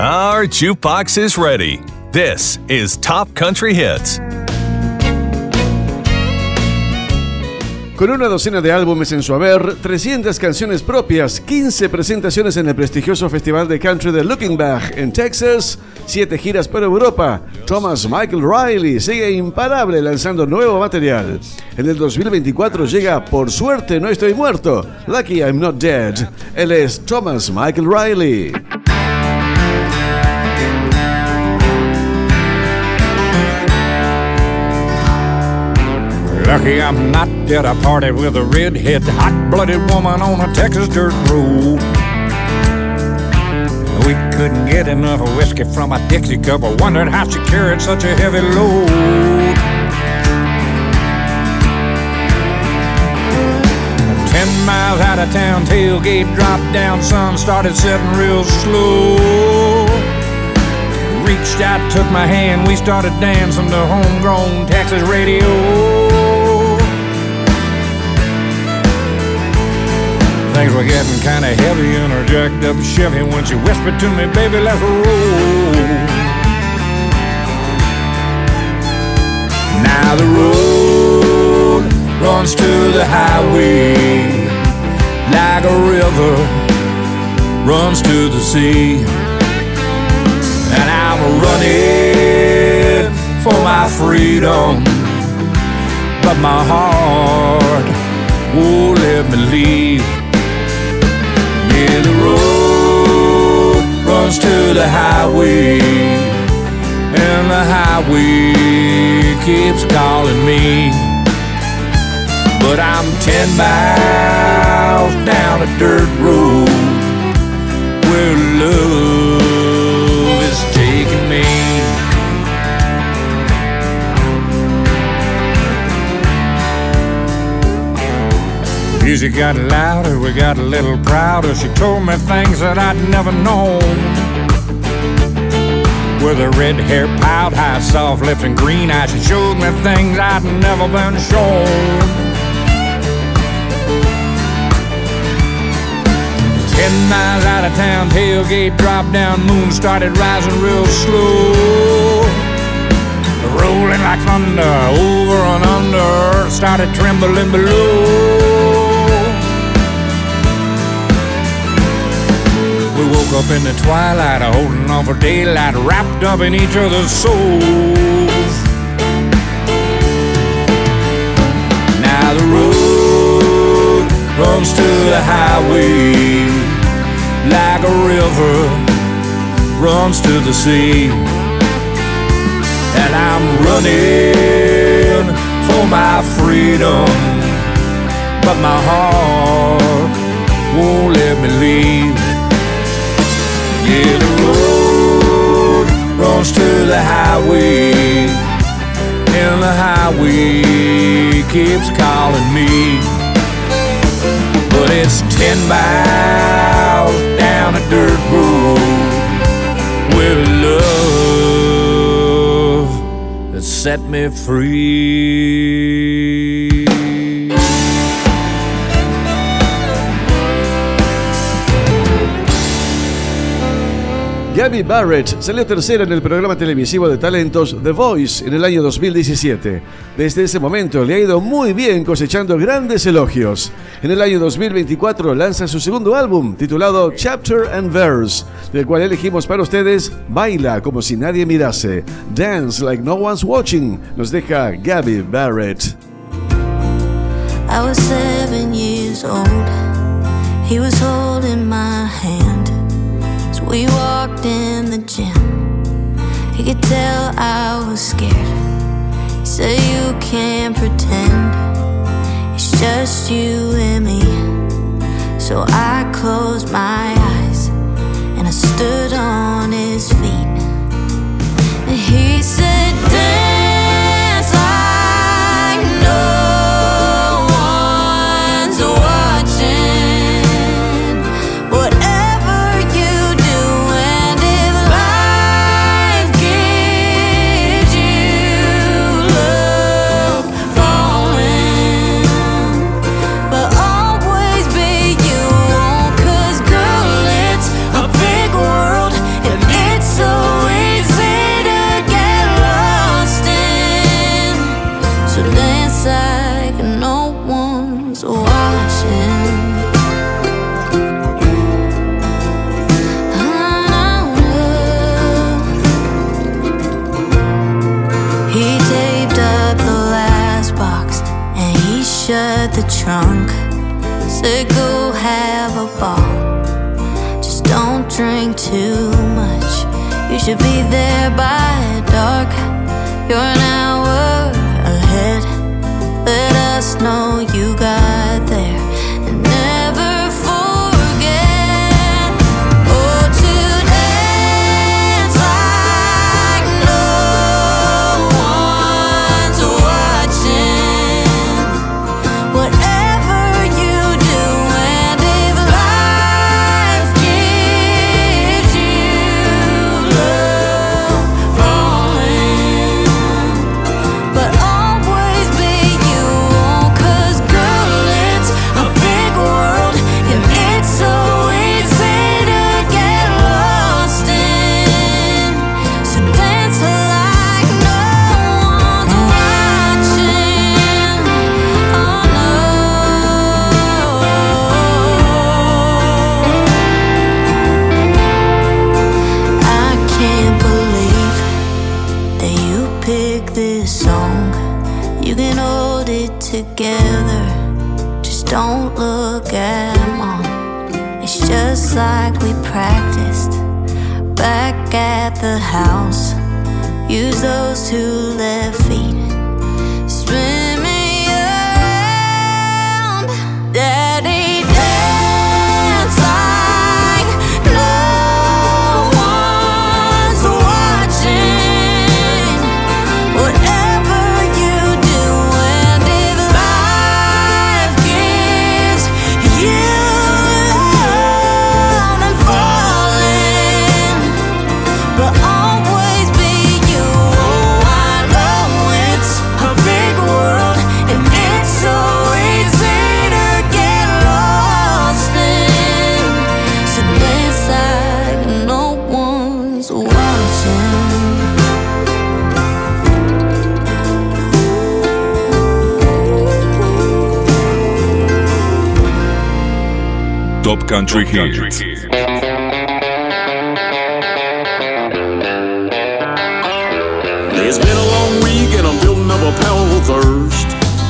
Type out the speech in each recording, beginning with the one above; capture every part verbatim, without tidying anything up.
Our jukebox is ready. This is Top Country Hits. Con una docena de álbumes en su haber, trescientas canciones propias, quince presentaciones en el prestigioso Festival de Country de Looking Back en Texas, siete giras por Europa, Thomas Michael Riley sigue imparable lanzando nuevo material. En el dos mil veinticuatro llega Por suerte no estoy muerto, Lucky I'm Not Dead. Él es Thomas Michael Riley. Lucky I'm not dead. I partied with a redhead, hot-blooded woman on a Texas dirt road. We couldn't get enough of whiskey from a Dixie cup. I wondered how she carried such a heavy load. Ten miles out of town, tailgate dropped down, sun started setting real slow. Reached out, took my hand, we started dancing to homegrown Texas radio. Things were getting kinda heavy in her jacked up Chevy when she whispered to me, baby, let's roll. Now the road runs to the highway like a river runs to the sea. And I'm running for my freedom, but my heart won't let me leave. Yeah, the road runs to the highway, and the highway keeps calling me. But I'm ten miles down a dirt road where love is taking me. Music got louder, we got a little prouder. She told me things that I'd never known. With her red hair piled high, soft lips and green eyes, she showed me things I'd never been shown. Ten miles out of town, tailgate dropped down, moon started rising real slow. Rolling like thunder, over and under, started trembling below. We woke up in the twilight, holding on for daylight, wrapped up in each other's souls. Now the road runs to the highway like a river runs to the sea. And I'm running for my freedom, but my heart won't let me leave. Yeah, the road runs to the highway, and the highway keeps calling me. But it's ten miles down a dirt road with love that set me free. Gabby Barrett salió tercera en el programa televisivo de talentos The Voice en el año dos mil diecisiete. Desde ese momento le ha ido muy bien, cosechando grandes elogios. En el año dos mil veinticuatro lanza su segundo álbum titulado Chapter and Verse, del cual elegimos para ustedes Baila como si nadie mirase, Dance Like No One's Watching. Nos deja Gabby Barrett. I was seven years old. He was holding my hand. We walked in the gym. He could tell I was scared. He said you can't pretend. It's just you and me. So I closed my eyes and I stood on his feet. And he said dance like no one's watching. Whatever you do. It trunk. Said go have a ball, just don't drink too much. You should be there by dark. You're an hour ahead. Let us know you got there and never forget. Oh, to dance like no one's watching. Whatever you do, and if life gives you love falling, but always be you, 'cause girl, it's a big world and it's so easy to get lost in. So dance like no one's watching. Oh no, I can't believe that you picked this song. You can hold it together, just don't look at mom. It's just like we practiced back at the house. Use those two left feet, spin me around. Daddy, dance like no one's watching. Whatever you do, and if life gives you love and falling, but always be you. Oh, I know it's a big world and it's so easy to get lost in. So dance like no one's watching. Top Country Hits. It's been a long week and I'm building up a powerful thirst.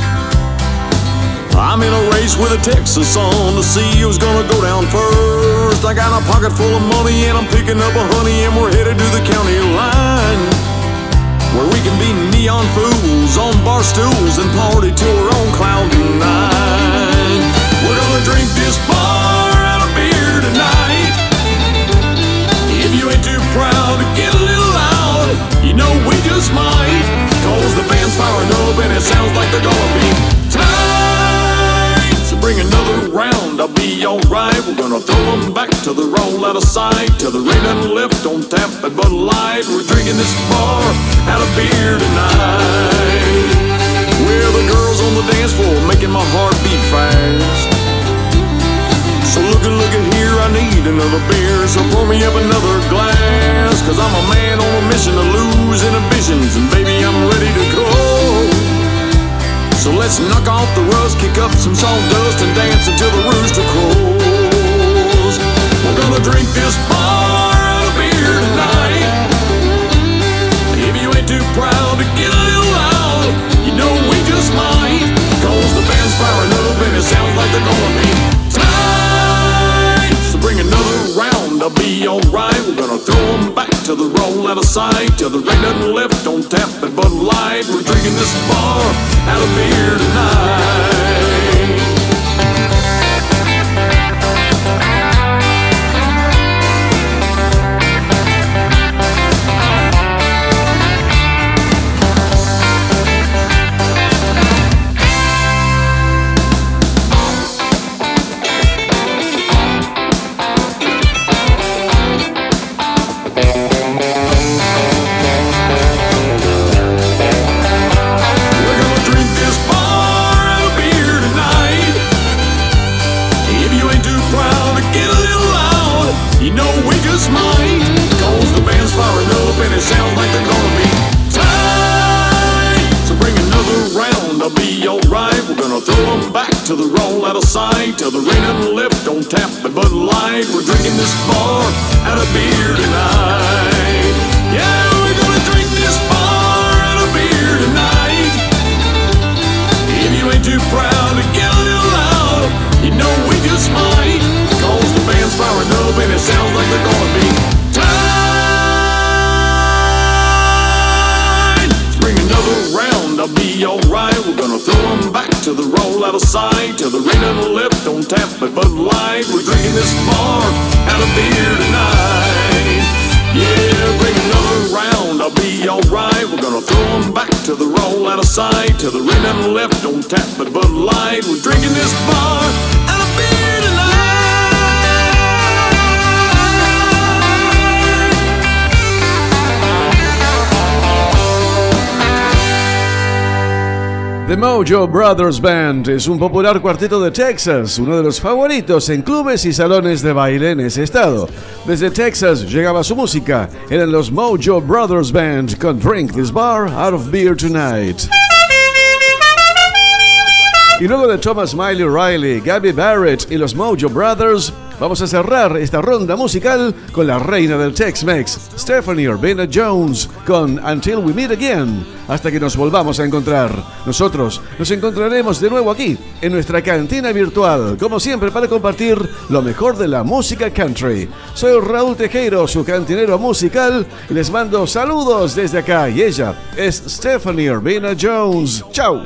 I'm in a race with a Texas son to see who's gonna go down first. I got a pocket full of money and I'm picking up a honey, and we're headed to the county line, where we can be neon fools on bar stools and party till we're on cloud nine. We're gonna drink this bar out of beer tonight. If you ain't too proud to get a little loud, you know we just might, 'cause the band's firing up and it sounds like they're gonna be tight. So bring another round, I'll be alright. We're gonna throw them back to the roll out of sight, till the rain doesn't lift on tap at Bud Light. We're drinking this bar out of beer tonight. We're the girls on the dance floor making my heart beat fast. So look at, look at here, I need another beer. So pour me up another glass, 'cause I'm a man on a mission to lose inhibitions, and baby, I'm ready to go. So let's knock off the rust, kick up some sawdust, and dance until the rooster crows. We're gonna drink this bar out of beer tonight. If you ain't too proud to get a little loud, you know we just might, 'cause the band's firing up and it sounds like they're gonna be tight. So bring another round, I'll be alright. We're gonna throw them back to the roll out of sight, till the rain doesn't lift on tap at Bud Light. We're drinking this bar out of beer tonight. To the roll out of sight, till the rain doesn't lift on tap at Bud Light. We're drinking this bar out of beer tonight. Yeah, we're gonna drink this bar out of beer tonight. If you ain't too proud to get a little side till the rain on the left. Don't tap but Bud Light. We're drinking this bar out of beer tonight. Yeah, bring another round, I'll be alright. We're gonna throw them back to the roll out of sight till the rain on the left. Don't tap but Bud Light. We're drinking this bar out of beer tonight. The Mojo Brothers Band es un popular cuarteto de Texas, uno de los favoritos en clubes y salones de baile en ese estado. Desde Texas llegaba su música, eran los Mojo Brothers Band con Drink This Bar Out of Beer Tonight. Y luego de Thomas Miley Riley, Gabby Barrett y los Mojo Brothers, vamos a cerrar esta ronda musical con la reina del Tex-Mex, Stephanie Urbana Jones, con Until We Meet Again, hasta que nos volvamos a encontrar. Nosotros nos encontraremos de nuevo aquí, en nuestra cantina virtual, como siempre para compartir lo mejor de la música country. Soy Raúl Tejero, su cantinero musical, y les mando saludos desde acá, y ella es Stephanie Urbana Jones. ¡Chao!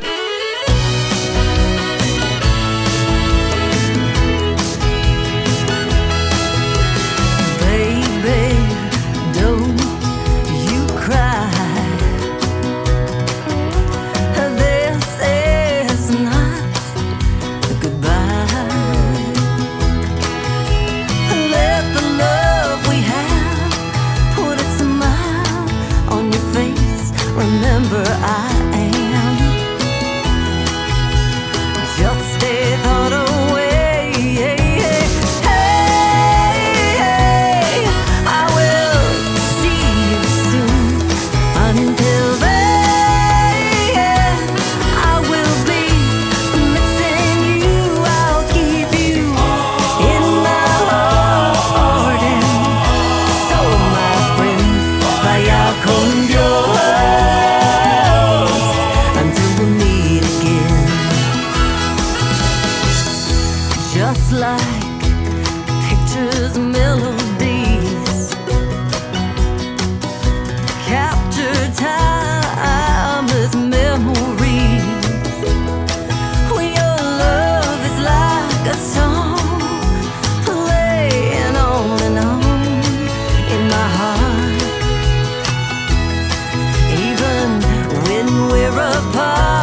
Remember, I am just a thought away. Hey, hey, I will see you soon. Until then, I will be missing you. I'll keep you in my heart, and so, my friend, vaya con Dios. Just like pictures, melodies, capture timeless memories. When your love is like a song playing on and on in my heart. Even when we're apart.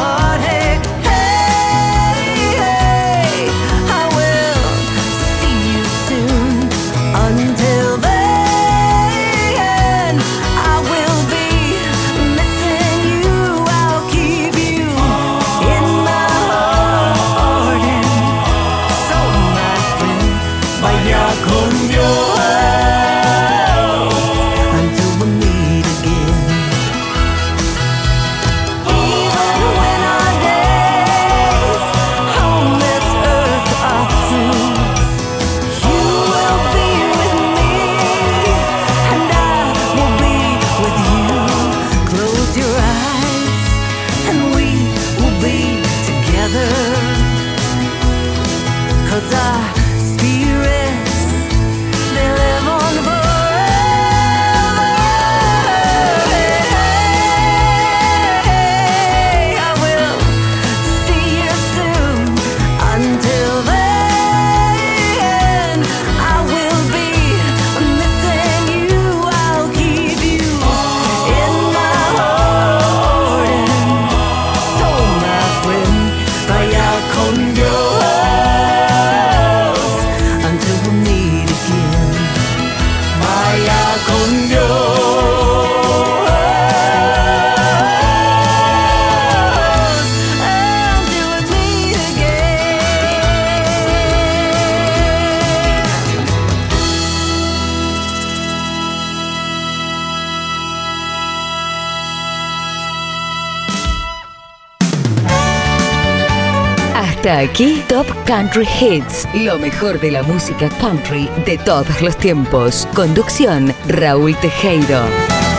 Hasta aquí Top Country Hits, lo mejor de la música country de todos los tiempos. Conducción, Raúl Tejero.